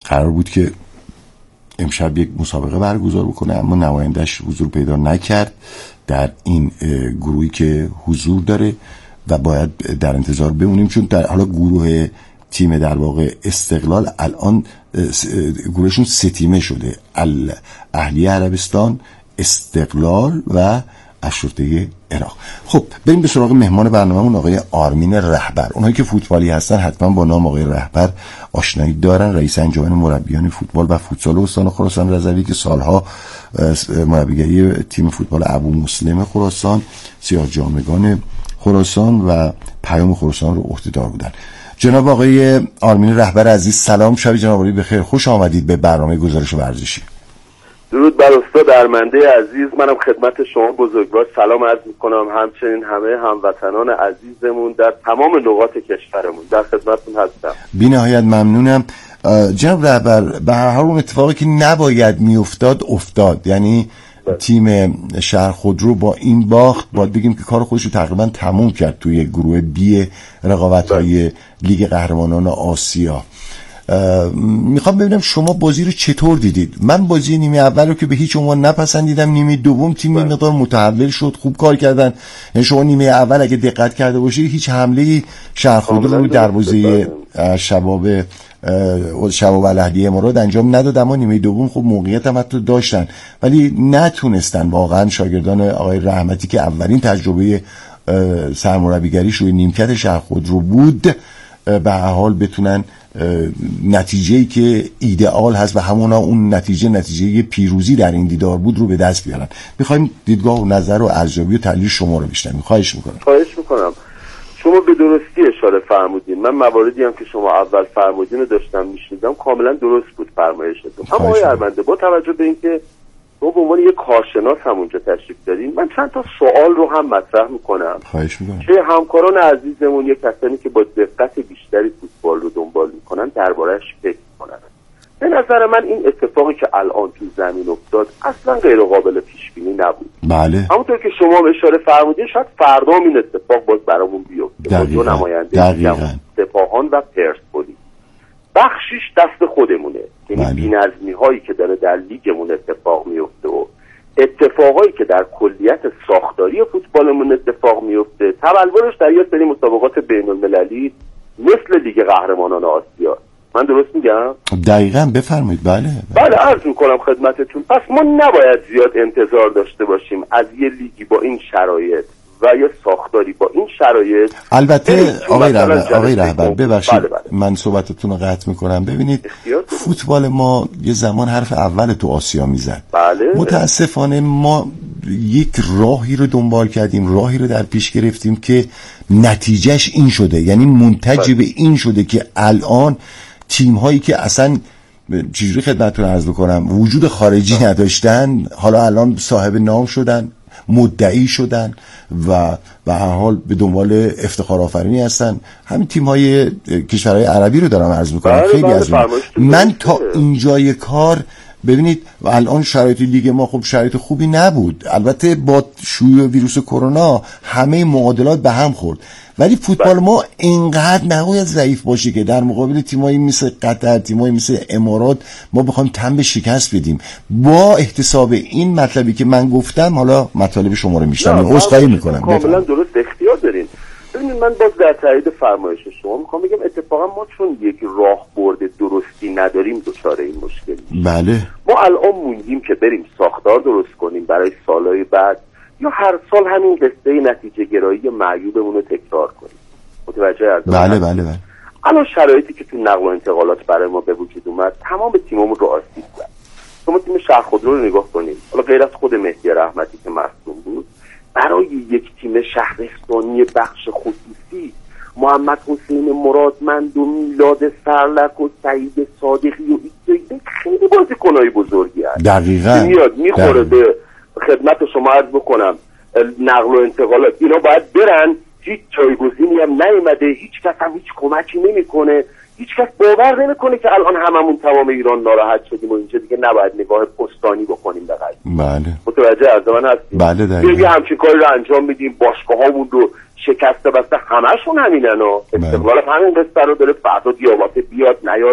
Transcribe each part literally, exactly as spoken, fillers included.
قرار بود که امشب یک مسابقه برگزار بکنه، اما نمایندش حضور پیدا نکرد در این گروهی که حضور داره و باید در انتظار بمونیم، چون در حالا گروه تیم در واقع استقلال الان گروهشون سه تیمه شده: اهلیه عربستان، استقلال و اشرطه عراق. خب بریم به سراغ مهمان برنامه‌مون، آقای آرمین رهبر. اونایی که فوتبالی هستن حتما با نام آقای رهبر آشنایی دارن. رئیس انجمن مربیان فوتبال و فوتسال استان خراسان رضوی که سالها مربیگری تیم فوتبال ابو مسلم خراسان، سیاه جامگان خراسان و پیام خراسان رو عهده‌دار بودن. جناب آقای آرمین رهبر عزیز، سلام، شب جناب عالی بخیر، خوش آمدید به برنامه گزارش ورزشی. درود بر استاد ارمنده عزیز، منم خدمت شما بزرگوار سلام عرض میکنم، همچنین همه هموطنان عزیزمون در تمام نقاط کشورمون در خدمتتون هستم. بی نهایت ممنونم. جناب رهبر، به هر حال اون اتفاقی که نباید میافتاد افتاد، یعنی تیم شهر خودرو با این باخت باید بگیم که کار خودش رو تقریبا تموم کرد توی گروه بی رقابت‌های لیگ قهرمانان آسیا. میخوام ببینم شما بازی رو چطور دیدید؟ من بازی نیمه اول رو که به هیچ عنوان نپسندیدم. نیمه دوم تیم یه مقدار متحول شد، خوب کار کردن. یعنی شما نیمه اول اگه دقت کرده باشید هیچ حمله شهر خودرو رو دروازه شباب شباب الاهلیه مراد انجام نداد، اما نیمه دوم خب موقعیت هم حتی داشتن ولی نتونستن واقعا شاگردان آقای رحمتی که اولین تجربه سرمربیگریش روی نیمکت شهر خودرو بود به هر حال بتونن نتیجه‌ای که ایدئال هست و همونا اون نتیجه نتیجه پیروزی در این دیدار بود رو به دست بیارن. میخوایم دیدگاه و نظر و ارزیابی و تحلیل شما رو بشنویم. خواهش میکنم. خواهش میکنم. شما به درستی اشاره فرمودین. من مواردی هم که شما اول فرمودین رو داشتم میشنیدم، کاملا درست بود فرمایشتون. اما آقای ارمنده، با توجه به اینکه ما به عنوان یک کارشناس همونجا تشریف داریم، من چند تا سوال رو هم مطرح میکنم. خواهش میکنم. که همکاران عزیزمون، یک کسانی که با دقت بیشتری فوتبال رو دنبال میکنن درباره‌اش فکر کنن. به نظر من این اتفاقی که الان تو زمین افتاد اصلا غیر قابل پیش بینی نبود. بله. همونطور که شما اشاره فرمودین شاید فردا این اتفاق باز برامون بیفته. با دو نماینده سپاهان و پرسپولیس. بخشیش دست خودمونه. یعنی بله. بی‌نظمی هایی که داره در لیگمون اتفاق میفته و اتفاقایی که در کلیت ساختاری فوتبالمون اتفاق میفته، تبلورش در یک سری مسابقات بین المللی مثل لیگ قهرمانان آسیا. من درست میگم؟ دقیقاً بفرمایید. بله بله عرض میکنم خدمتتون. پس ما نباید زیاد انتظار داشته باشیم از یه لیگی با این شرایط و یه ساختاری با این شرایط. البته آقای رهبر آقای رهبر ببخشید بله بله. من صحبتتون رو قطع میکنم. ببینید فوتبال ما یه زمان حرف اول تو آسیا میزد. بله. متاسفانه ما یک راهی رو دنبال کردیم، راهی رو در پیش گرفتیم که نتیجهش این شده، یعنی منتج به این شده که الان تیم هایی که اصلا چجوری خدمتتون عرض بکنم وجود خارجی نداشتن حالا الان صاحب نام شدن، مدعی شدن و به هر حال به دنبال افتخار آفرینی هستن. همین تیم های کشورهای عربی رو دارم عرض میکنم. خیلی از من من تا اینجای کار ببینید الان شرایط لیگ ما خب شرایط خوبی نبود. البته با شیوع ویروس کرونا همه معادلات به هم خورد، ولی فوتبال ما اینقدر نباید ضعیف باشه که در مقابل تیمایی مثل قطر، تیمایی مثل امارات ما بخوایم تن به شکست بدیم. با احتساب این مطلبی که من گفتم حالا مطالب شما رو میشنم، عذرخواهی میکنم. کاملا درست اختیار دارین. ببینید من باز در تایید فرمایش شما میخوام بگم اتفاقا ما چون یک راهبرد درستی نداریم دچار این مشکلی. بله. ما الان موندیم که بریم ساختار درست کنیم برای سالهای بعد یا هر سال همین قصه نتیجه گرایی معیوبمون رو تکرار کنیم. متوجه هستید؟ بله بله بله. الان شرایطی که تو نقل و انتقالات برای ما به وجود اومد تمام تیممون رو آسیب زد. شما تیم شهر خودرو رو نگاه کنید. حالا غیر از خود مهدی رحمتی که مصدوم بود، برای یک تیم شهرستانی بخش خصوصی محمد حسین مرادمند و میلاد سرلک و سعید صادقی و ایده خیلی بازیکنای بزرگی هست. دقیقاً میاد میخوره به خدمت شما عرض بکنم نقل و انتقالات. اینا باید برن، هیچ جایگزینی هم نیومده، هیچ کس هم هیچ کمکی نمیکنه، هیچ کس باور نمیکنه که الان هممون تمام ایران ناراحت شدیم و اینجا دیگه نباید نگاه پستانی بکنیم به قضیه. بله. متوجه از من هستیم؟ بله دقیقاً. یه همچین کاری رو انجام میدیم، باشگاهامون رو شکسته بسته همشون همینن و استقلال همین قصه رو داره، فردا دیاباته بیاد نیاد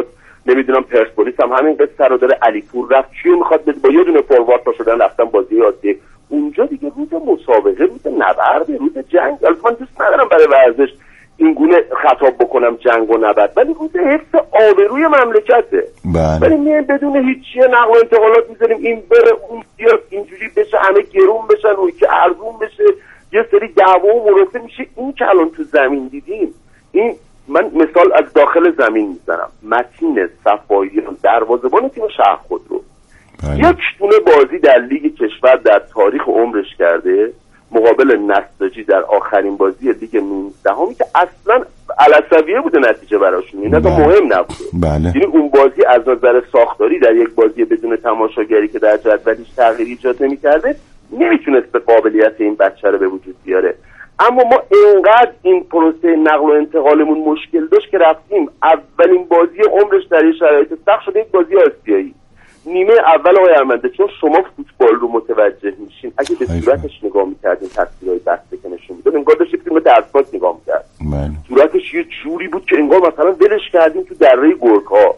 نمیدونم پرسپولیس هم همین قصه رو داره، علیپور رفت چیو میخواد بده، با یه دونه فوروارد پا شدن رفتن بازی آسیایی. اونجا دیگه روز مسابقه، روز نبرد، روز جنگ. البته من دوست ندارم برای ورزش این گونه خطاب بکنم جنگ و نبرد، ولی روز حفظ آبروی مملکته. ولی میایم بدون هیچی نقل و انتقالات میذاریم این بره اون بیاد اینجوری بشه، همه گرون بشن، اون که ارزون بشه، یه سری دعوا و مرافعه میشه. این که الان تو زمین دیدیم، این من مثال از داخل زمین میزنم، متین صفاییان دروازه‌بان تیم شهر خودرو یک دونه بازی در لیگ کشور در تاریخ عمرش کرده مقابل نساجی در آخرین بازی لیگ نوزدهمی که اصلا علسویه بوده نتیجه براشون، این اصلا مهم نبوده. یعنی اون بازی از نظر ساختاری در یک بازی بدون تماشاگری که در جدولش تغییری ایجاد نمی‌کرده نمیتونست قابلیت این بچه رو به وجود بیاره. اما ما اینقدر این پروسه نقل و انتقالمون مشکل داشت که رفتیم اولین بازی عمرش در این شرایط سخت شده یک بازی آسیایی. نیمه اول آقای ارمنده چون شما فوتبال رو متوجه میشین، اگه به صورتش نگاه میکردین تصویرهای بسته که نشون میداد انگار داشتید فیلم درسات نگاه میکرد. صورتش یه جوری بود که انگار مثلا ولش کردیم تو دره گرگ‌ها.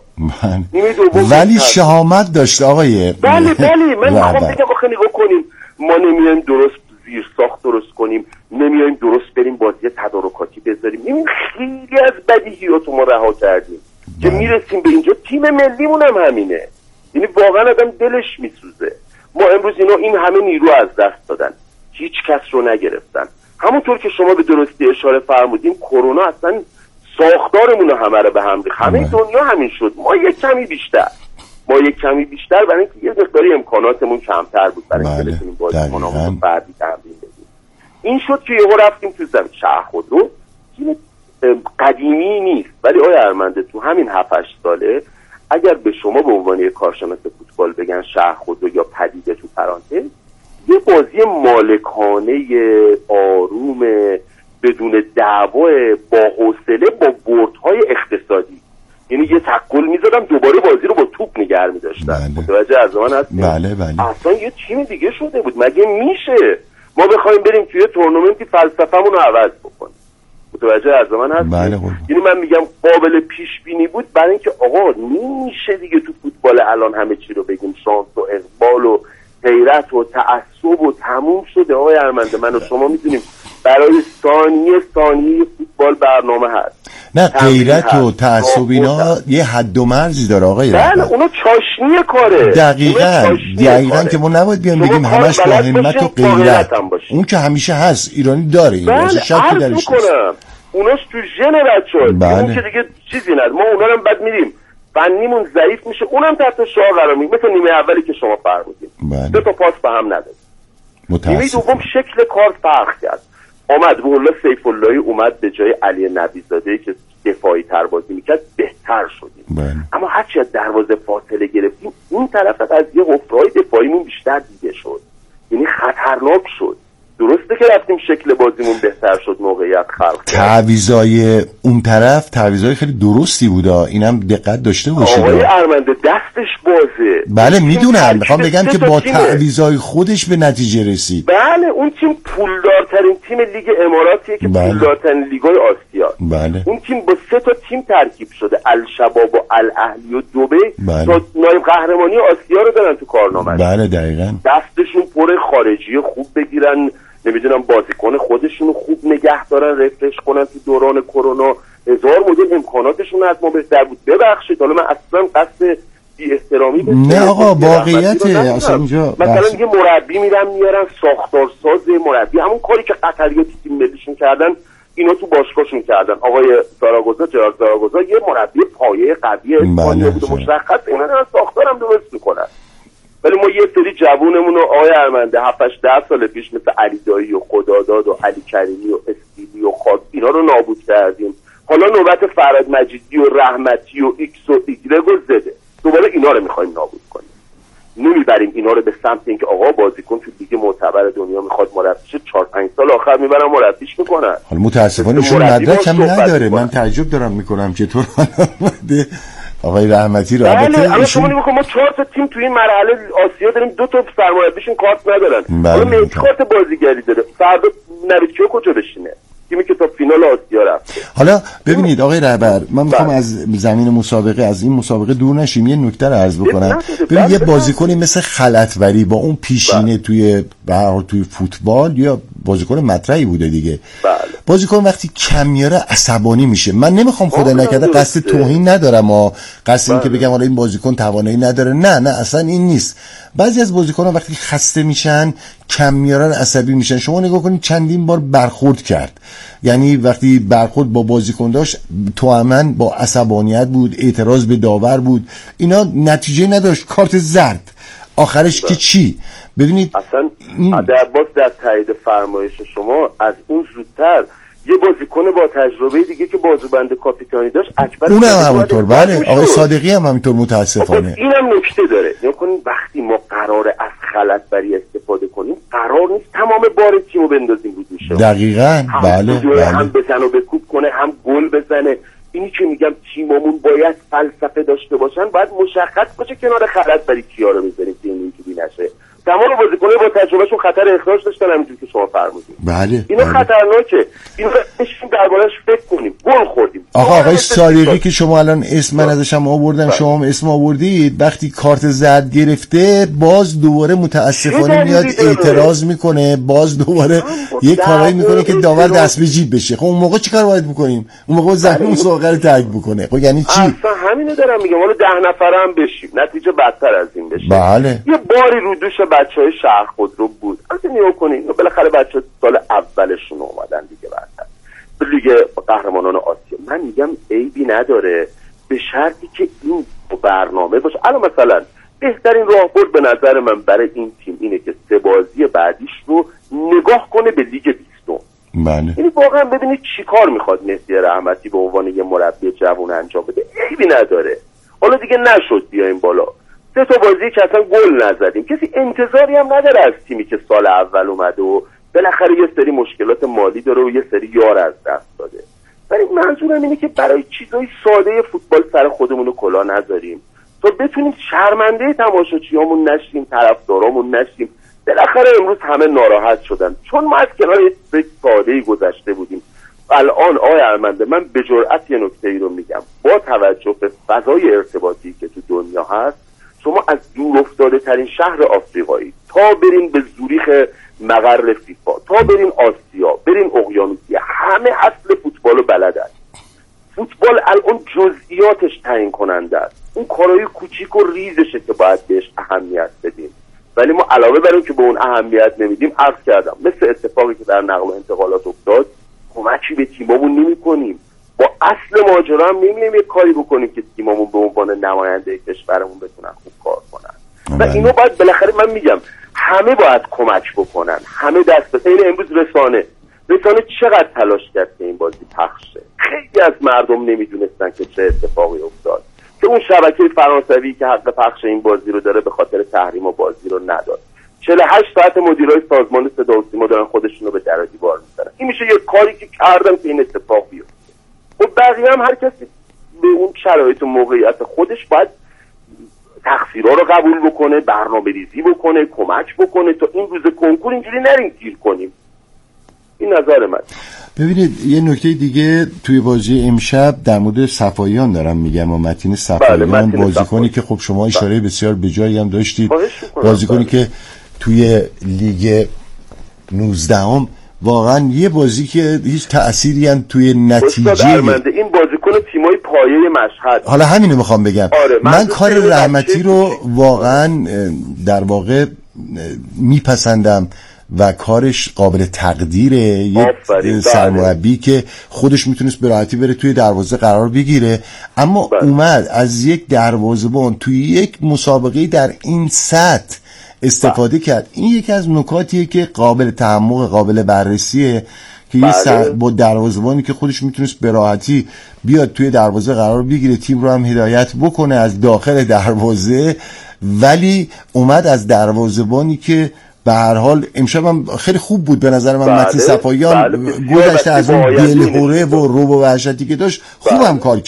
ولی شهامت داشت آقای. بله بله من میخوام بگم آخه نگاه کنیم، ما نمیایم درست زیر ساخت درست کنیم، نمیایم درست بریم بازی تدارکاتی بذاریم، این خیلی از بدیهیات ما رها کردیم که میرسیم به اینجا. تیم ملیمون هم همینه، یعنی واقعا آدم دلش میسوزه. ما امروز اینا این همه نیرو از دست دادن، هیچ کس رو نگرفتن. همونطور که شما به درستی اشاره فرمودین کرونا اصلا ساختارمون همه رو به هم ریخت. همه دنیا همین شد، ما یک کمی بیشتر ما یک کمی بیشتر برای اینکه یه مقداری امکاناتمون کمتر بود برای اینکه بتونیم بازیکنامون فردی تمرین بدیم. این شد که یهو رفتیم تو زمین. شهر خودرو تیم قدیمی نیست، ولی آقای ارمنده تو همین هفت هشت ساله اگر به شما به عنوان یک کارشناس فوتبال بگن شهر خودرو یا پدیده تو پرانتز، یه بازی مالکانه آروم بدون دعوا با حوصله با بردهای اقتصادی، یعنی یه تکل میزدم دوباره بازی رو با توپ نگه می‌داشتن. متوجه از من هستید؟ بله بله. اصلا یه تیم دیگه شده بود. مگه میشه ما بخوایم بریم توی تورنمنتی فلسفه‌مون رو عوض بکنیم؟ متوجه از من هستید؟ بله. یعنی من میگم قابل پیش بینی بود، برای اینکه آقا نمیشه دیگه تو فوتبال الان همه چی رو بگیم شانس و اقبال و غیرت و تعصب و تموم شده. آقای ارمنده من و شما میدونیم برای ثانیه ثانیه فوتبال برنامه هست. نه غیرت و تعصب اینا یه حد و مرزی داره آقای. بله اونا چاشنی کاره. دقیقاً دقیقاً که ما نباید بیان بگیم همش با همت و غیرت. اون که همیشه هست، ایرانی داره این. بله شکی درش نیست. اوناش تو ژن بچه‌ها. بله. اون که دیگه چیزی نداره. ما اونا رو بعد میریم فنیمون ضعیف میشه، اونم تحت شعار قرار میگیره. مثل نیمه اولی که شما فرمودید. بله. دو تا پاس به هم نداد. نیمه دوم شکل کار فرق کرد. آمد والله سیف اللهی اومد به جای علی نبی‌زاده که دفاعی تر بازی میکرد بهتر شدیم. بله. اما هرچی از دروازه فاصله گرفتیم اون طرف از یه حفره‌های دفاعیمون بیشتر دیده شد، یعنی خطرناک شد. درسته که رفتیم شکل بازیمون بهتر شد، موقعیت خلق کرد. تعویضای اون طرف تعویضای خیلی درستی بوده، اینم دقت داشته باشید. آقای ارمنده دستش بازه. بله میدونم، میخوام بگم که با تعویضای خودش به نتیجه رسید. بله اون تیم پولدارترین تیم لیگ اماراتیه که بله. پولدارترین لیگای آسیا. بله. اون تیم با سه تا تیم ترکیب شده، الشباب و الاهلی و دبی. بله. تا نایب قهرمانی آسیا رو دارن تو کارنامه. بله دقیقاً. دستشون پر خارجی خوب بگیرن، نمیدونم بازیکن خودشونو خوب نگه دارن، رفرش کنن. تو دوران کرونا هزار مدل امکاناتشون از ما بهتر بود. ببخشید حالا من اصلا قصد بی احترامی به نه آقا واقعیته اصلا اینجا مثلا میگه مربی میرن میارن ساختارساز مربی، همون کاری که قطری‌ها تو تیم ملیشون کردن اینا تو باشگاهشون کردن. آقای زاراگوزا جرارد زاراگوزا یه مربی پایه قوی اسپانیا بود، مشخص اینا دارن ساختارم درست میکنن. ولی ما یه سری جوونمون رو آقای ارمنده هفت هشت ده سال پیش مثل علی دایی و خداداد و علی کریمی و اسکیلی و خاص اینا رو نابود کردیم. حالا نوبت فراد مجیدی و رحمتی و ایکس و ایگرگ و زده، دوباره اینا رو میخوایم نابود کنیم. نمیبریم اینا رو به سمت اینکه آقا بازیکن تو لیگ معتبر دنیا میخواد مربیش چهار پنج سال آخر میبرن مربیش میکنن. حالا متاسفانه ایشون مدرک هم نداره. من تعجب دارم میکنم چطور آمده آقای رحمتی رو. بله الان شما نگاه کن ما چهار تا تیم توی این مرحله آسیا داریم، دو تا سرمربیشون کارت ندارن. حالا میچ کارت بازیگری داره، فردا نویدکیو کجا بشینه؟ تیمی که تا فینال آسیا رفته. حالا ببینید آقای رهبر، من میخوام از زمین مسابقه از این مسابقه دور نشیم، یه نکته رو عرض بکنم. ببین یه بازیکنی مثل خلعتوری با اون پیشینه توی به هر حال توی فوتبال یا بازیکن مطرحی بوده دیگه، بازیکن وقتی کم میاره عصبانی میشه. من نمیخوام خدا نکرده قصد توهین ندارم ها، قصد این که بگم حالا این بازیکن توانایی نداره، نه نه اصلا این نیست. بعضی از بازیکن‌ها وقتی خسته میشن کم میارن عصبی میشن. شما نگاه کنید چندین بار برخورد کرد، یعنی وقتی برخورد با بازیکن داشت توأماً با عصبانیت بود، اعتراض به داور بود، اینا نتیجه نداشت، کارت زرد. آخرش که چی؟ ببینید اصلا در باز در تایید فرمایش شما از اون زودتر یه بازیکن با تجربه دیگه که بازوبند کاپیتانی داشت اکبر اونم همونطور، بله آقای صادقی هم همینطور متاسفانه. اینم نکته داره. نگاه کنید وقتی ما قراره از خلعتوری استفاده کنیم قرار نیست تمام بار تیمو بندازیم رو دوشه. دقیقاً بله بله. هم بزن و بکوب کنه هم گل بزنه. اینی که میگم تیممون باید فلسفه داشته باشن، باید مشخص باشه کنار خلعتوری کیا رو میذاریم که اینجوری نشه. تمام بازیکن‌ها با تجربهشون خطر اخراج داشتن همونجوری که شما فرمودید. بله. اینا بله. خطرناکه. اینو بشین دربارش فکر کنیم. گل خوردیم. آقا آقای صادقی که شما الان اسم من ازش هم آوردم، شما هم اسم آوردید، وقتی کارت زرد گرفته باز دوباره متاسفانه میاد اعتراض میکنه، باز دوباره یه کارایی میکنه که داور دست به جیب بشه. خب اون موقع چیکار باید بکنیم؟ اون موقع زمین مسابقه رو ترک بکنه. خب یعنی چی؟ اصلا همینو دارم میگم. حالا ده نفره هم بشیم نتیجه بدتر از این بشه. بله. یه باری رو دوش بچهای شهر خودرو بود. البته نگاه کنین بالاخره بچه‌ها سال اولشون اومدن دیگه بعد به لیگ قهرمانان آسیا. من میگم عیبی نداره به شرطی که این برنامه باشه. الان مثلا بهترین راهبرد به نظر من برای این تیم اینه که سه بازی بعدیش رو نگاه کنه به لیگ بیستم. بله. یعنی واقعا ببینید چیکار میخواد مهدی رحمتی به عنوان یه مربی جوان انجام بده. عیبی نداره. حالا دیگه نشد بیایم بالا. سه تا بازی که اصلا گل نزدیم. کسی انتظاری هم نداره از تیمی که سال اول اومده و بالاخره یه سری مشکلات مالی داره و یه سری یار از دست داده. ولی منظورم اینه که برای چیزای ساده فوتبال سر خودمون رو کلا نذاریم تا بتونیم شرمنده تماشاچیامون نشیم، طرفدارامون نشیم. بالاخره امروز همه ناراحت شدن چون ما از کنار یک ساده‌ای گذشته بودیم. الان آقای ارمنده من به جرئت یه نکته‌ای رو میگم. با توجه به فضای ارتباطی که تو دنیا هست، شما از دور افتاده ترین شهر آفریقایی تا برین به زوریخ مقر فیفا، تا برین آسیا، برین اقیانوسیه، همه اصل فوتبالو بلدن. فوتبال الان جزئیاتش تعیین کننده است. اون کارهای کوچیک و ریزشه که باید بهش اهمیت بدیم. ولی ما علاوه بر اون که به اون اهمیت نمیدیم، عرض کردم مثل اتفاقی که در نقل و انتقالات افتاد، کمکی به تیممون نمی‌کنیم. با اصل ماجرا هم نمی‌ایم یک کاری بکنیم که تیممون به عنوان نماینده کشورمون بتونن خوب کار کنن. و اینو باید بالاخره من میگم همه باید کمک بکنن، همه دست بزنن. این امروز رسانه رسانه چقدر تلاش کرد که این بازی پخش شه. خیلی از مردم نمیدونستن که چه اتفاقی افتاد که اون شبکه فرانسوی که حق پخش این بازی رو داره به خاطر تحریم و بازی رو نداد. چهل و هشت ساعت مدیرای سازمان صدا و سیما دارن خودشون رو به در و دیوار می‌زنن. این میشه یه کاری که کردن که این اتفاق بیفته. و بقیه هم هر کسی به اون شرایط و موقعیت خودش باید تقصیرها رو قبول بکنه، برنامه ریزی بکنه، کمک بکنه تا این روز کنکور اینجوری نریم گیر کنیم. این نظر من. ببینید یه نکته دیگه توی بازی امشب در مورد صفاییان دارم میگم و متین صفاییان، بازیکنی که خب شما اشاره بسیار به جایی هم داشتید، بازیکنی که توی لیگ نوزدهم واقعا یه بازی که هیچ تأثیری هم توی نتیجه این بازیکن تیمای پایه مشهد. حالا همینو میخوام بگم. آره من, من کار رحمتی رو واقعا در واقع میپسندم و کارش قابل تقدیره. یه سرمربی که خودش میتونست به راحتی بره توی دروازه قرار بگیره، اما بله. اومد از یک دروازه‌بان توی یک مسابقه در این سطح استفاده کرد. این یکی از نکاتیه که قابل تحمل، قابل بررسیه که یه سر با دروازه‌بانی که خودش میتونست به راحتی بیاد توی دروازه قرار بگیره، تیم رو هم هدایت بکنه از داخل دروازه، ولی اومد از دروازه‌بانی که به هر حال امشب هم خیلی خوب بود به نظر من. متین صفاییان گذشته از اون دلهوره و روب و وحشتی که داشت خوبم کار کرد.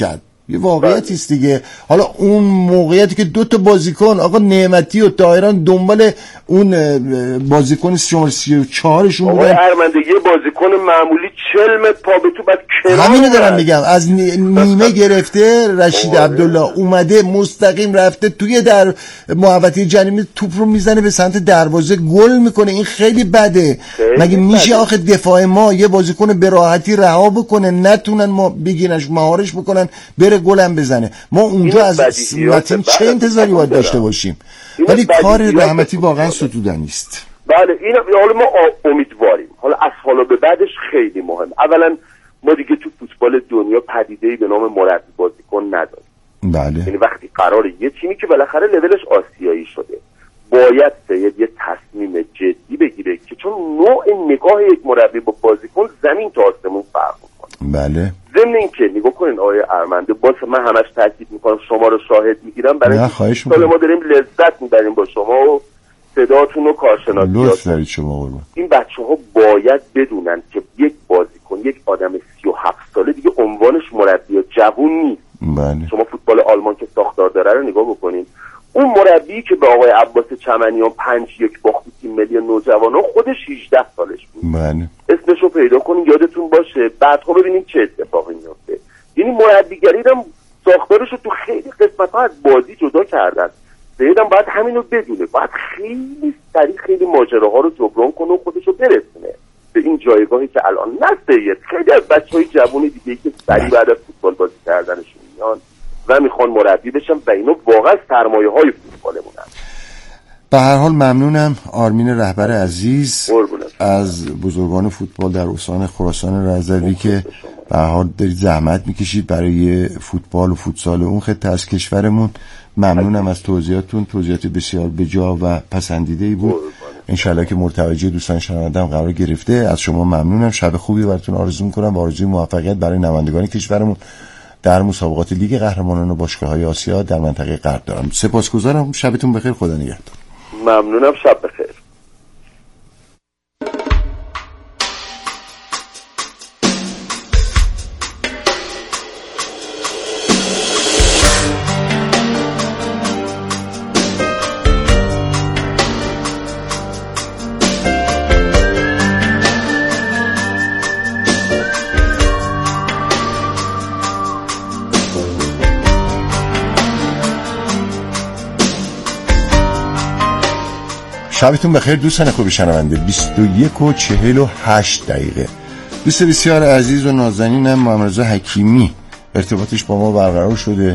یه واقعیتی است دیگه. حالا اون موقعیتی که دو تا بازیکن آقا نعمتی و طاهران دنبال اون بازیکن شماره سی و چهارشون بودن، آقا ارمندگی بازیکن معمولی چهل متر پا به تو بعد کنار، همینو دارم میگم، از نیمه گرفته رشید عبدالله اومده مستقیم رفته توی در محوطه جریمه توپ رو میزنه به سمت دروازه گل میکنه. این خیلی بده. خیلی مگه میشه آخه دفاع ما یه بازیکن به راحتی رها بکنه، نتونن ما بگیرنش مهارش بکنن بره گلم بزنه؟ ما اونجا از متین چه انتظاری باید داشته باشیم؟ ولی کار رحمتی واقعا ستودنی است. بله این حالا ما امیدواریم، حالا از حالا به بعدش خیلی مهم. اولا ما دیگه تو فوتبال دنیا پدیده‌ای به نام مربی بازیکن نداریم. بله. یعنی وقتی قراره یه تیمی که بالاخره لولش آسیایی شده باید سید یه تصمیم جدی بگیره که چون نوع نگاه یک مربی با بازیکن زمین تا آسمون فرق می‌کنه. بله. ضمن اینکه نگاه کنین آقای ارمنده، باز من همش تاکید میکنم شما رو شاهد میگیرم برای اینکه ما داریم لذت میبریم با شما و صداتون و کارشناسیاتون. این بچه‌ها باید بدونن که یک بازیکن، یک آدم سی و هفت ساله دیگه عنوانش مربی جوون نیست. بله. شما فوتبال آلمان که ساختار داره رو نگاه بکنین، اون مربی که به آقای عباس چمنیان پنج یک باخت تیم ملی نوجوانان خودش هجده سالش بود. بله. اسمشو پیدا کنین یادتون باشه، بعدها ببینیم چه اتفاقی میفته. یعنی مربیگری هم ساختارش رو تو خیلی قسمت‌ها از بازی جدا کردن. سیدم باید همینو بدونه، باید خیلی سریع خیلی ماجراها رو جبران کنه و خودش رو برسونه به این جایگاهی که الان نه سید خیلی از بچهای جوونی دیگه که سریع بعد از فوتبال بازی کردنشون میان و میخوان مربی بشن و اینا واقعا سرمایه‌های فوتبالمونن. به هر حال ممنونم آرمین رهبر عزیز از بزرگان فوتبال در استان خراسان رضوی که به هر حال دارید زحمت میکشید برای فوتبال و فوتسال اون خطه از کشورمون. ممنونم از توضیحاتون، توضیحات بسیار بجا و پسندیده‌ای بود. انشالله که مرتوجه دوستان شنوندم قرار گرفته. از شما ممنونم. شب خوبی براتون آرزو میکنم و آرزوی موفقیت برای نمایندگان کشورمون در مسابقات لیگ قهرمانان و باشگاه‌های آسیا در منطقه غرب دارم. سپاسگزارم. شبتون بخیر. خدا نگهدار. ممنونم. شب بخیر. شبتون بخیر دوستان خوب شنونده. بیست و یک و چهل و هشت دقیقه. دوست بسیار عزیز و نازنینم محمد رضا حکیمی ارتباطش با ما برقرار شده.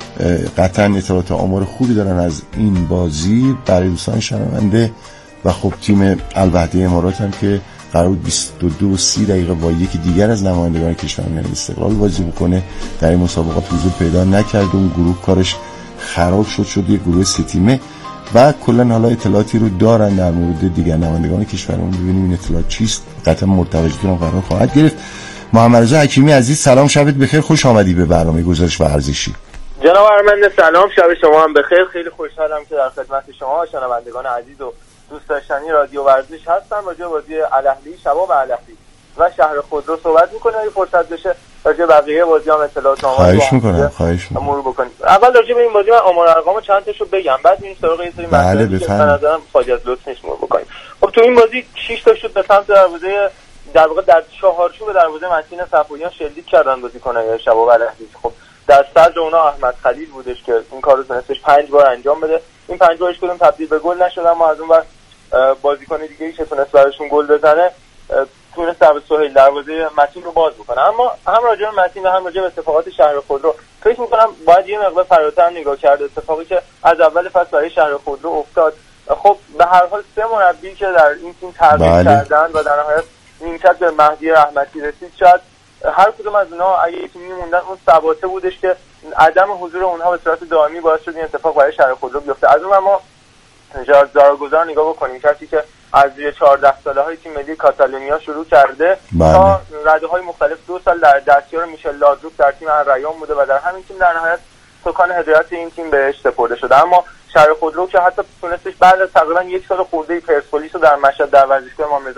قطعا اطلاعات آمار خوبی دارن از این بازی برای دوستان شنونده و خب تیم الوحده امارات هم که قرار بود بیست و دو و سی دقیقه با یکی دیگر از نمایندگان کشور یعنی استقلال بازی بکنه، در این مسابقات حضور پیدا نکرد. اون گروه کارش خراب شد شد یه گروه سه تیمه و کلا حالا اطلاعاتی رو دارن در مورد دیگر نمایندگان کشورمون. ببینیم این اطلاعات چیست. قطعا مرتبطتون هم قرار خواهد گرفت. محمد رضا حکیمی عزیز سلام، شبت بخیر، خوش آمدی به برنامه گزارش ورزشی. جناب ارمنده سلام، شب شما هم بخیر. خیلی خوشحالم که در خدمت شما شنوندگان عزیز و دوست داشتنی رادیو ورزش هستم. راجع به بازی الاهلی شباب الاهلی و شهر خودرو صحبت می‌کنیم. اگه فرصت بشه راجع به بقیه بازی هم اطلاعات آمار خواهش می‌کنم خواهش می‌کنم مرور بکنیم. اول راجع به این بازی من آمار ارقام چند تاشو بگم، بعد میریم سراغ یه سری مسائلی که به نظرم فاجعه لطف نیست مرور بکنیم. خب تو این بازی شش تا شوت به سمت دروازه در واقع در چهارچوب دروازه متین صفویان شلیک کردن بازیکن‌های شباب الاهلی. خب در صدر اونا احمد خلیل بودش که این کارو تونستش پنج بار انجام بده. این پنج بارش کدوم تبدیل به گل نشد، اما از اون ور بازیکن دیگه‌ای که تونست براشون گل بزنه تونست در سهیل دروازه متین رو باز بکنه. اما هم راجع به متین و هم راجع به اتفاقات شهر خودرو فکر می‌کنم باید یه مقدار فراتر نگاه کرد. اتفاقی که از اول فصل برای شهر خودرو افتاد، خب به هر حال سه مربی که در این تیم تغییر کردن و در نهایت نیمکت به مهدی رحمتی رسید، شاید هر کدوم از اونها اگه تیمی موندن اون ثباته بودش که عدم حضور اونها به صورت دائمی باعث شد این اتفاق برای شهر خودرو بیفته. از اون ما جارد زاراگوزا نگاه بکنیم، کسی که از چهارده ساله های تیم ملی کاتالونیا شروع کرده بله. تا رده‌های مختلف دو سال در دستیار میشل لادروک در تیم الریان بوده و در همین تیم در نهایت سکان هدایت این تیم بهش سپرده شده. اما شهر خودرو که حتی تونستش بعد از تقریبا یک سال خورده پرسپولیس رو در مشهد در ورزشگاه امام رضا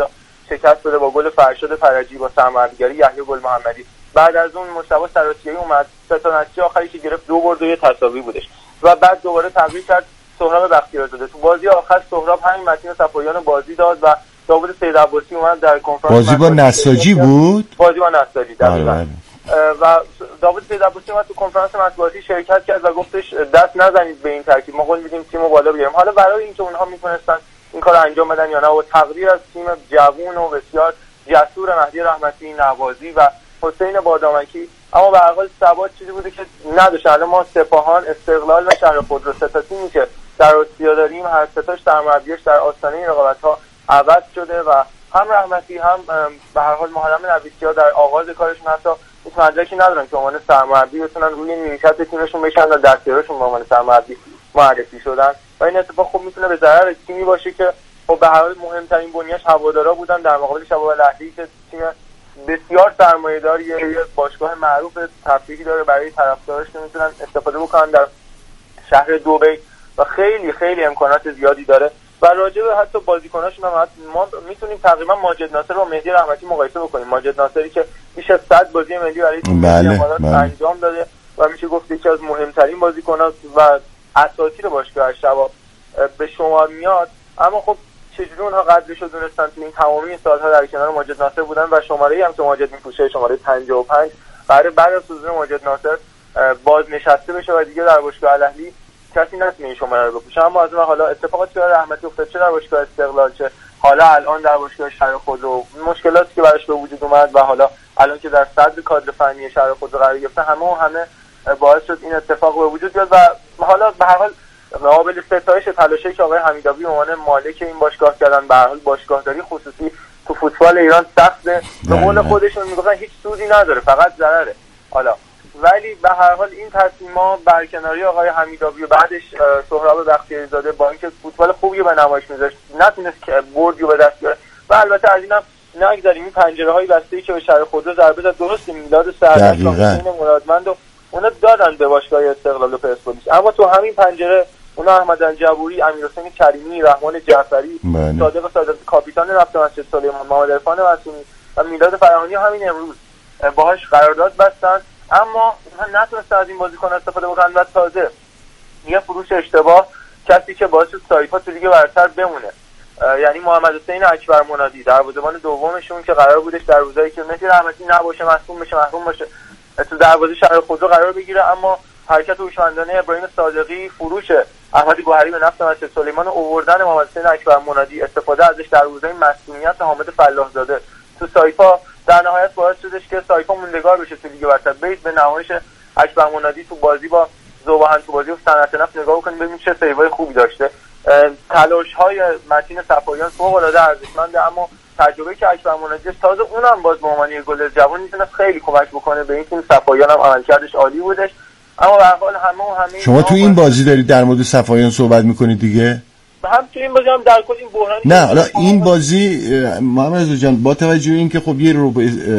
شکست بده با گل فرشاد فرجی با سرمربیگری یحیی گل محمدی. بعد از اون مصطفی سراسیایی اومد، سه تا نتیجه آخری که گرفت دو برد و یه تساوی بودش و بعد دوباره تغییر کرد سهراب بختیارزاده. تو بازی آخر سهراب همین متین صفویان بازی داد و داوود سید عباسی اومد در کنفرانس بازی با نساجی بود بازی با نساجی دقیقاً و داوود سید عباسی اومد تو کنفرانس مطبوعاتی شرکت کرد و گفتش دست نزنید به این ترکیب، ما قول میدیم تیمو بالا بیاریم. حالا برای اینکه اونها میتونستن این کارو انجام بدن یا نه و تقدیر از تیم جوون و بسیار جسور مهدی رحمتی، نوازی و حسین بادامکی، اما به هر حال ثبات چیزی بوده که نداشت. الان ما سپاهان، استقلال و شهر خودرو سه تا تیمی که در آسیا داریم هر سه تاش سرمربیش در آستانه رقابت‌ها عوض شده و هم رحمتی هم به هر حال محرم نویسی‌ها در آغاز کارشون حتی هیچ مدرکی ندارن که عنوان سرمربی بتونن روی نیمکت تیمشون بشن و دستیارشون به عنوان سرمربی معرفی شدن و این اتفاق خوب میتونه به ضرر تیمی باشه که خب به هر حال مهمترین بنیه‌اش هوادارا بودن در مقابل شباب الاهلی که تیم بسیار سرمایه‌داریه، یه باشگاه معروف تفریحی داره برای طرفداراش که میتونن استفاده بکنن در شهر دبی و خیلی خیلی امکانات زیادی داره و راجع به حتی بازیکناشون هم ما میتونیم تقریبا ماجد ناصر و مهدی رحمتی مقایسه بکنیم. ماجد ناصری که بیش از صد بازی ملی برای تیم امارات انجام داده و میشه گفت یکی از مهمترین بازیکن‌ها و اساطیر باشگاه شباب به شمار میاد، اما خب چجوری اونها قدرشو دونستن تو این تمامی سالها در کنار ماجد ناصر بودن و شماره‌ای هم که ماجد میپوشه شماره پنجاه و پنج قراره بعد از حضور ماجد ناصر بازنشسته بشه و دیگه در باشگاه الاهلی کسی نتونه این شماره رو بپوشه. اما از اون حالا اتفاقاتی که رحمتی افتاد چه در باشگاه استقلال چه حالا الان در باشگاه شهر خودرو، مشکلاتی که براش به وجود اومد و حالا الان که در صدر کادر فنی شهر خودرو قرار گرفته، همه و همه باعث شد این اتفاق به وجود بیاد و حالا به هر حال قابل ستایش تلاشی که آقای حمیدآبی به عنوان مالک این باشگاه کردن. به هر حال باشگاهداری خصوصی تو فوتبال ایران سخته، به قول خودشون میگفتن هیچ سودی نداره فقط ضرره. حالا ولی به هر حال این تصمیم‌ها برکناری آقای حمیدآبی و بعدش سهراب بختیاری‌زاده با اینکه فوتبال خوبی به نمایش می‌ذاشت نتونست که بردی به دست بیاره و البته از اینم نگذاریم این پنجره‌های بسته‌ای که به شهر خودرو ضربه زد، درست میلاد سعدی و حسین مرادمند و اونا دادن به باشگاه استقلال و پرسپولیس، اما تو همین پنجره اونا احمد الجبوری، امیرحسین کریمی، رحمان جعفری، صادق صادق کاپیتان نفت مسجد سلیمان، محمد عرفان معصومی و میلاد فراهانی همین امروز باهاش قرارداد بستن، اما اونها نتونستن از این بازیکن استفاده بکنن و تازه یه فروش اشتباه کسی که باعث شد سایپا تو لیگ برتر بمونه، یعنی محمد حسین اکبر منادی دروازه‌بان دومشون که قرار بودش در روزایی که مهدی رحمتی نباشه مصدوم بشه محروم باشه تو دروازه شهر خودرو قرار بگیره، اما حرکت هوشمندانه ابراهیم صادقی فروش احمد گوهری به نفت مسجد سلیمان و آوردن محمد حسین اکبر منادی استفاده ازش در روزهای مسئولیت حامد فلاح‌زاده تو سایپا در نهایت باعث شدش که سایپا موندگار بشه تو لیگ برتر. برید به نمایش اکبر منادی تو بازی با ذوباهن تو بازی با صنعت نفت نگاه بکنید ببینید چه سیوای خوبی داشته. تلاش‌های متین صفویان فوق‌العاده ارزشمنده، اما تجربه‌ای که اکبر منادی تازه اونم باز به عنوان یک گل جوان میتونه خیلی کمک بکنه به این تیم. صفویان هم عملکردش عالی بودش، اما به هر حال همه و همه شما تو این بازی دارید در مورد صفویان صحبت میکنید دیگه؟ هم تو این بازی هم در کل این بحرانی نه حالا این بازی محمد رضا جان با توجه این که خب یه رو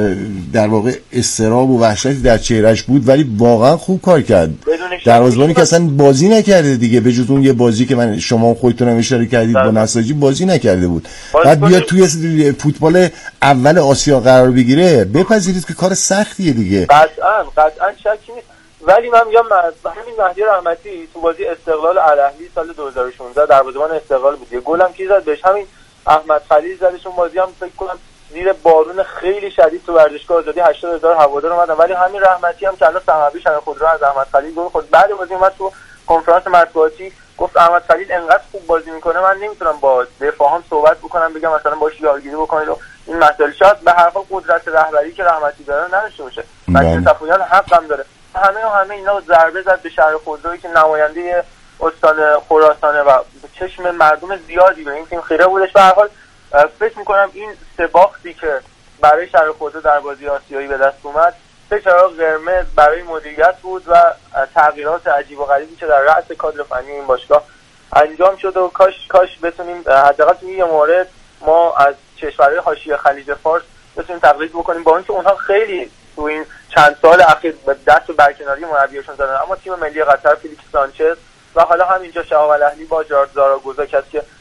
در واقع استراب و وحشتی در چهرهش بود ولی واقعا خوب کار کرد، دروازه‌بانی که اصلا بازی نکرده دیگه به جز اون یه بازی که من شما خودتون هم اشاره کردید با نساجی بازی نکرده بود، بعد بیاد توی فوتبال اول آسیا قرار بگیره بپذیرید که کار سختیه دیگه. قطعاً قطعاً شکی نیست، ولی من میگم همین مهدی رحمتی تو بازی استقلال الاهلی سال دو هزار و شانزده دروازه‌بان استقلال بود، یه گلم کی زد بهش همین احمد خلیل زدش. اون بازی هم فکر کنم زیر بارون خیلی شدید تو ورزشگاه آزادی هشتاد هزار هوادار اومدن، ولی همین رحمتی هم که الان سرمربی شهر خودرو از احمد خلیل گل خورد. بعد بازی اومد تو کنفرانس مطبوعاتی گفت احمد خلیل انقدر خوب بازی میکنه من نمیتونم با دفاعام صحبت بکنم بگم مثلا باهاش یارگیری بکنید و این مسائل. شاید به هر حال قدرت رهبری که رحمتی داره نداشته باشه، متین صفویان حق هم داره. همه و همه اینا ضربه زد به شهر خودرویی که نماینده استان خراسانه و چشم مردم زیادی به این تیم خیره بودش. به هر حال فکر میکنم این سه باختی که برای شهر خودرو در بازی آسیایی به دست اومد سه چراغ قرمز برای مدیریت بود و تغییرات عجیب و غریبی که در رأس کادر فنی این باشگاه انجام شد و کاش کاش بتونیم حداقل توی یه مورد ما از کشورهای حاشیه خلیج فارس بتونیم تقلید بکنیم، با اینکه اونها خیلی تو این چند سال اخیر به دست و برکناری مربیاشون دادن، اما تیم ملی قطر فیلیکس سانچز و حالا همینجا شهاب الاهلی با جارد زاراگوزا کسی که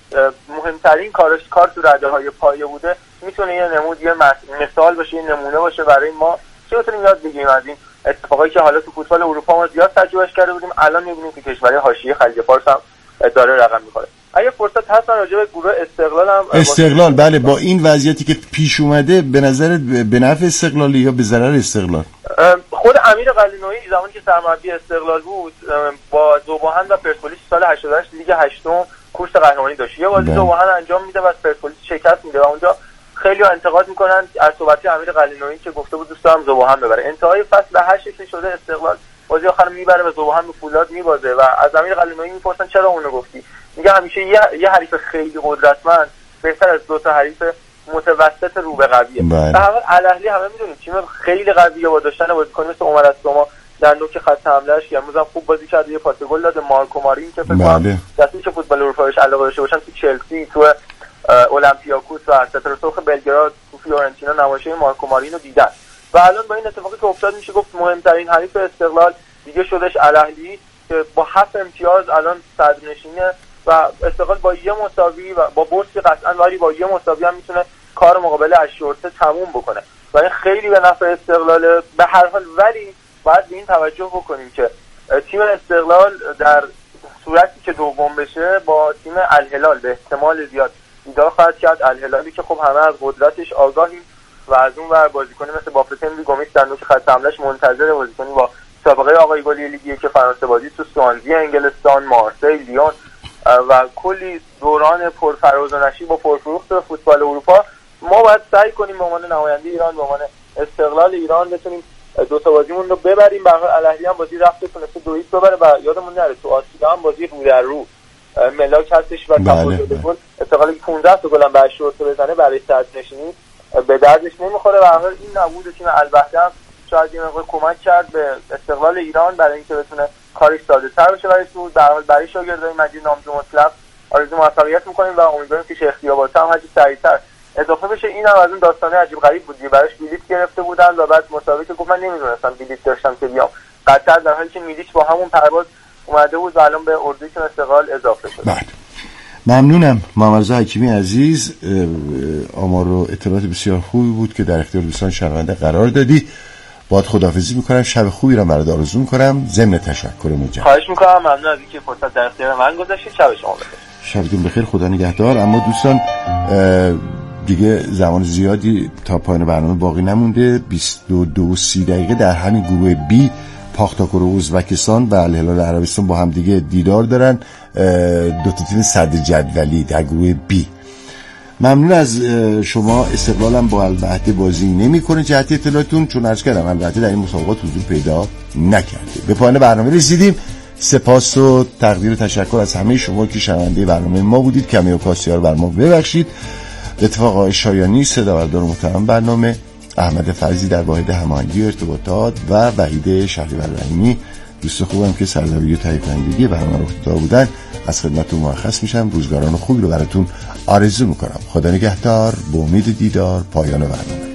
مهمترین کارش کار تو رده‌های پایه بوده، میتونه یه نمود یه مثال باشه، یه نمونه باشه برای ما که بتونیم یاد بگیریم از این اتفاقایی که حالا تو فوتبال اروپا ما زیاد تجربهش کرده بودیم، الان می‌بینیم که کشورهای حاشیه خلیج فارس هم داره رقم می‌خوره. اگه فرصت هست راجع به گروه استقلال هم استقلال بله با این وضعیتی که پیش اومده به نظر به نفع استقلالی یا به ضرر استقلال؟ خود امیر قلعه‌نویی زمانی که سرمربی استقلال بود با ذوب‌آهن و پرسپولیس سال هشتاد و هشت لیگ هشتم کورس قهرمانی داشت. یه بازی ذوب‌آهن انجام میده و پرسپولیس شکست میده و اونجا خیلی انتقاد میکنن از صحبتی امیر قلعه‌نویی که گفته بود دوست دارم ذوب‌آهن ببره. انتهای فصل هشت شکلی شده استقلال بازی آخر میبره و ذوب‌آهن به فولاد میبازه و از امیر قلعه‌نویی میپرسن چرا اونو گفتی؟ میگه همیشه یه یه حریف خیلی قدرتمند بهتر از دو تا حریف متوسط رو به قویه. به هر حال الاهلی همه میدونیم تیم خیلی قویه با داشتن بازیکن مثل عمر السما در نوک خط حمله‌اش که امروز هم خوب بازی کرد، یه پاس گل داد. مارکو مارین که فکر کنم دستی که فوتبال اروپاییش علاقه داشته باشن تو چلسی، تو اولمپیاکوس و ستارسرخ بلگراد، تو فیورنتینا نمایشه مارکو مارین رو دیدن و الان با این اتفاقی که افتاد میشه گفت مهمترین حریف استقلال دیگه شدش الاهلی که با هفت امتیاز الان صدرنشینه و استقلال با یه مساوی و با برد قطعا ولی با یه مساوی هم میتونه کار مقابل اشورته تموم بکنه و این خیلی به نفع استقلال. به هر حال ولی باید به این توجه بکنیم که تیم استقلال در صورتی که دوم بشه با تیم الهلال به احتمال زیاد دیدار خواهد کرد. الهلالی که خب همه از قدرتش آگاهیم و از اون ور بازیکنی مثل بافتن گومیس در نوک خط حمله‌اش منتظر بازیکنی با سابقه آقای گلی لیگی که فرانسه بازی تو سوانزی انگلستان، مارسی، لیون و کلی دوران پرفراز و نشیب و پرفروخت فوتبال اروپا. ما باید سعی کنیم به عنوان نماینده ایران، به عنوان استقلال ایران بتونیم دو تا بازیمون رو ببریم. به هر حال الاهلی هم بازی رفت تونسته دو هیچ ببره و یادمون نره تو آسیا هم بازی رو در رو ملاک هستش و تفاوت گل استقلالی پانزده تا گل هم به اشورته بزنه برای صدرنشینی به دردش نمیخوره. به هر حال این نبود تیم البته هم شاید یه مقدار کمک کرد به استقلال ایران برای اینکه بتونه کارش ساده‌تر بشه برای سود. در حال برای شاگردای مجید نامجو مطلق آرزو موفقیت می‌کنیم و امیدواریم که شیخ خیابات هم هرچی سریع‌تر اضافه بشه. این هم از اون داستانه عجیب غریب بود، براش بلیط گرفته بودن و بعد مسابقه گفت من نمی‌دونستم بلیط داشتم که بیام. قطر در حالی که میلیچ با همون پرواز اومده بود و الان به اردوی تیم استقلال اضافه شد. بله. ممنونم محمد رضا حکیمی عزیز، آمار و اطلاعات بسیار خوبی بود که در اختیار دوستان شنونده قرار دادی. باید خداحافظی میکنم، شب خوبی را برات آرزو میکنم، ضمن تشکر مجدد. خواهش میکنم، ممنون از اینکه فرصت در اختیار من گذاشتید. شب شما بخیر. شبتون بخیر، خدا نگهدار. اما دوستان دیگه زمان زیادی تا پایان برنامه باقی نمونده. بیست و دو و سی دقیقه در همین گروه بی پاختاکور ازبکستان و الهلال عربستان با هم دیگه دیدار دارن، دو تا تیم صدر جدولی در گروه بی. ممنون از شما. استقلالم با الوحده بازی نمی‌کنه جهت اطلاعاتون، چون عرض کردم البته در این مسابقات حضور پیدا نکرده. به پایان برنامه رسیدیم. سپاس و تقدیر و تشکر از همه شما که شنونده برنامه ما بودید. کمی و کاسی‌ها رو بر ما ببخشید. اتفاق آقای شایانی صداوردار محترم برنامه، احمد فرزی در واحد هماهنگی و ارتباطات و وحید شهریور رحیمی دوست خوبم که سردبیری و تهیه کنندگی برنامه رو اختیار بودن از خدمتتون مرخص میشم. روزگاران خوبی رو براتون آرزو میکنم. خدا نگهدار. با امید دیدار. پایان برنامه.